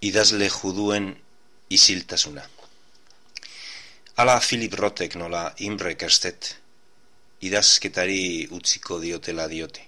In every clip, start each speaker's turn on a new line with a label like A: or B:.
A: Idazle juduen isiltasuna. Hala Philip Rothek nola Imre Kertész idazketari utziko diotela diote.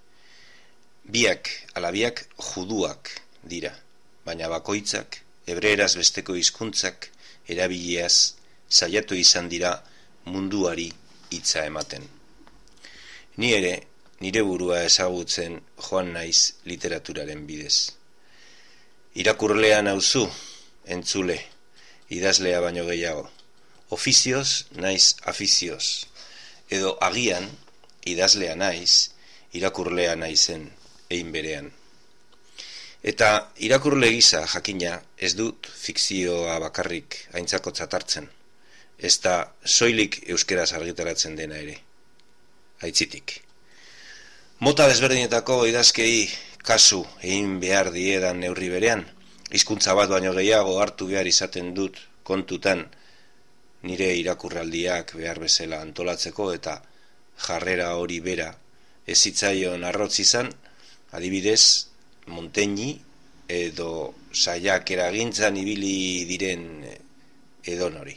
A: Biak juduak dira, baina bakoitzak hebreeraz besteko hizkuntzak erabiliaz saiatu izan dira munduari hitza ematen. Ni ere nire burua ezagutzen joan naiz literaturaren bidez. Irakurlea nauzu, entzule, idazlea baino gehiago. Ofizioz naiz afizioz, edo agian idazlea naiz, irakurlea naizen ein berean. Eta irakurle gisa jakina ez dut fikzioa bakarrik aintzakotzat hartzen, ez da soilik euskeraz argitaratzen dena ere. Aitzitik. Mota desberdinetako idazkei kasu egin behar diedan neurri berean, hizkuntza bat baino gehiago hartu behar izaten dut kontutan nire irakurraldiak behar bezala antolatzeko eta jarrera hori bera ez zitzaion arrotz izan, adibidez Montaigne edo saiak eragintzan ibili diren edonori.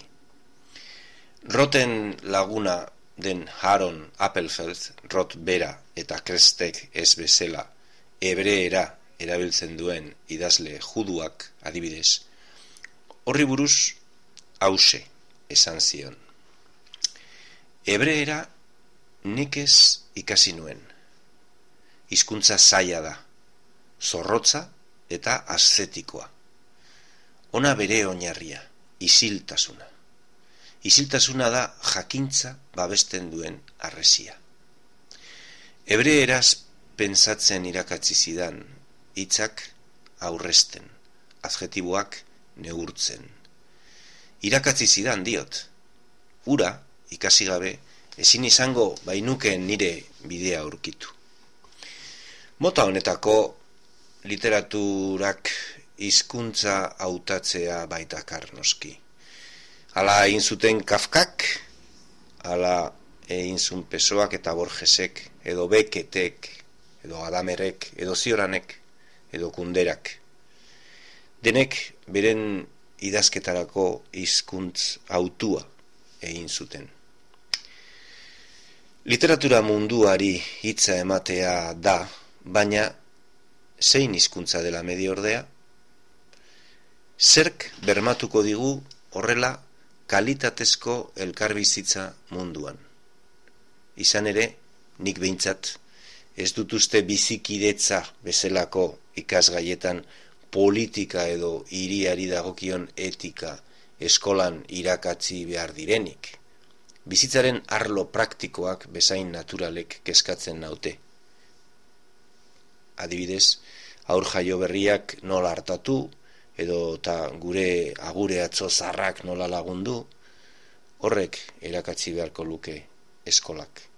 A: Rothen laguna den Aaron Appelfeld, Roth bera eta Kertész ez bezala hebreera erabiltzen duen idazle juduak, adibidez, horri buruz hause esan zion. Hebreera nekez ikasi nuen. Hizkuntza zaila da, zorrotza eta aszetikoa. Ona bere oinarria, isiltasuna. Isiltasuna da jakintza babesten duen harresia. Hebreeraz pentsatzen irakatsi zidan, hitzak aurrezten, adjektiboak neurtzen. Irakatsi zidan diot, hura ikasi gabe ezin izango bainukeen nire bidea aurkitu. Mota honetako literaturak hizkuntza hautatzea baitakar noski. Hala egin zuten Kafkak, hala egin zuen Pessoak eta Borgesek, edo Becketek, edo Adamerek, edo Cioranek, edo Kunderak. Denek beren idazketarako hizkuntz hautua egin zuten. Literatura munduari hitza ematea da, baina zein hizkuntza dela medio ordea? Zerk bermatuko digu horrela kalitatezko elkarbizitza munduan? Izan ere, nik behintzat, ez dut uste bizikidetza bezalako ikasgaietan politika edo hiriari dagokion etika eskolan irakatsi behar direnik. Bizitzaren arlo praktikoak bezain naturalek kezkatzen naute. Adibidez, haur jaio berriak nola hartatu, edo eta gure agure atzo zarrak nola lagundu, horrek irakatsi beharko luke eskolak.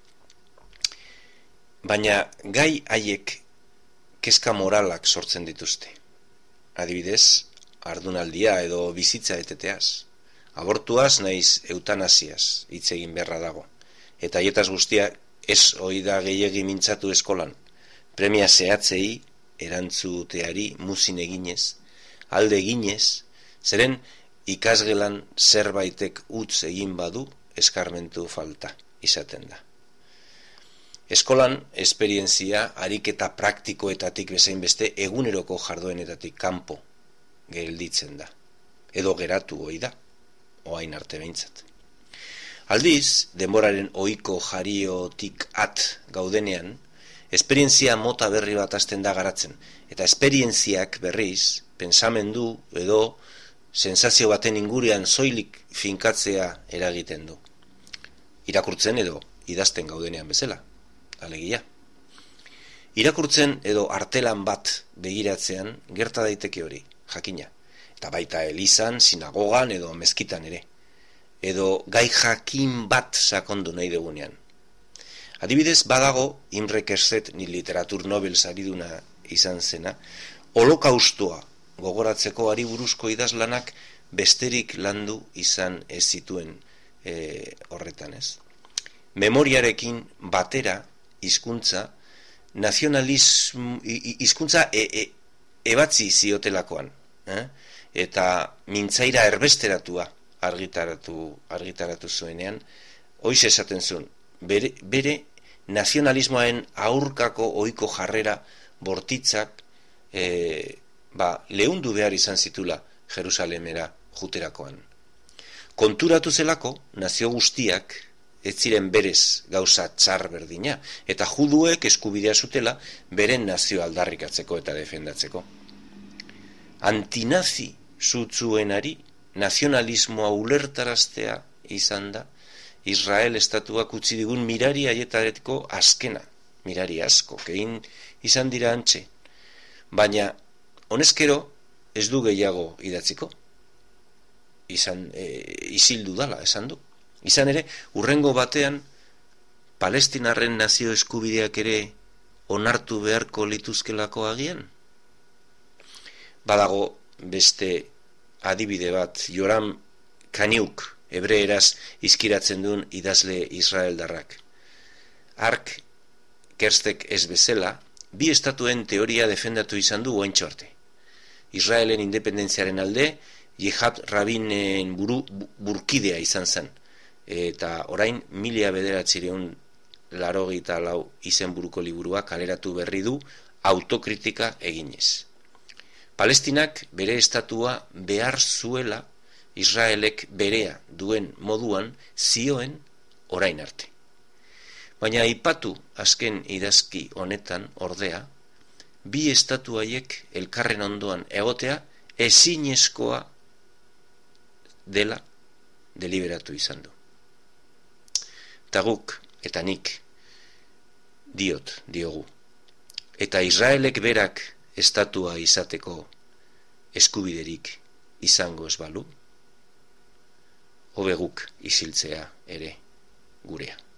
A: Baina gai haiek kezka moralak sortzen dituzte. Adibidez, ardunaldia edo bizitza eteteaz, abortuaz naiz eutanasiaz hitz egin beharra dago. Eta haietaz guztia ez oida gehiegi mintzatu eskolan, premia zehatzei erantzuteari muzin eginez, alde eginez, zeren ikasgelan zerbaitek utz egin badu eskarmentu falta izaten da. Eskolan esperientzia ariketa praktikoetatik bezain beste eguneroko jarduenetatik kanpo gelditzen da, edo geratu ohi da, oain arte behintzat. Aldiz, denboraren ohiko jariotik at gaudenean, esperientzia mota berri bat hasten da garatzen, eta esperientziak berriz, pensamendu edo sensazio baten ingurian soilik finkatzea eragiten du. Irakurtzen edo idazten gaudenean bezala. Alegia. Irakurtzen edo artelan bat begiratzean gerta daiteke hori, jakina. Eta baita elizan, sinagogan edo mezkitan ere. Edo gai jakin bat sakondu nahi dugunean. Adibidez, badago Imre Kertész ni literatur Nobel sariduna izan zena, holokaustua gogoratzeko ari buruzko idazlanak besterik landu izan ez zituen horretan ez. Memoriarekin batera hizkuntza nazionalismo hizkuntza ebatzi ziotelakoan, eta mintzaira erbesteratua argitaratu zuenean, hoiz esaten zuen, bere nazionalismoaren aurkako ohiko jarrera bortitzak lehundu behar izan zitula Jerusalemera juterakoan. Konturatu zelako, nazio guztiak ez ziren berez gauza txar berdina, eta juduek eskubidea zutela beren nazio aldarrikatzeko eta defendatzeko. Antinazi zutzuenari nazionalismoa ulertaraztea izan da Israel estatuak utzi digun mirari haietareko azkena, mirari asko, egin izan dira antxe, baina honezkero ez du gehiago idatziko, isildu dala, esan du. Izan ere, hurrengo batean, Palestinarren nazio eskubideak ere onartu beharko lituzkelako agian? Badago beste adibide bat, Joram Kaniuk, hebreeraz izkiratzen duen idazle israeldarrak. Hark, Kerstek ez bezala, bi estatuen teoria defendatu izan du oraintxe arte. Israelen independentziaren alde, Yehad Rabinen burkidea izan zen, eta orain 1984 izenburuko liburua kaleratu berri du autokritika eginez. Palestinak bere estatua behar zuela Israelek berea duen moduan zioen orain arte. Baina aipatu azken idazki honetan ordea, bi estatu haiek elkarren ondoan egotea ezinezkoa dela deliberatu izan du. Eta guk, eta nik, diogu. Eta Israelek berak estatua izateko eskubiderik izango ez balu, hobe guk isiltzea ere gurea.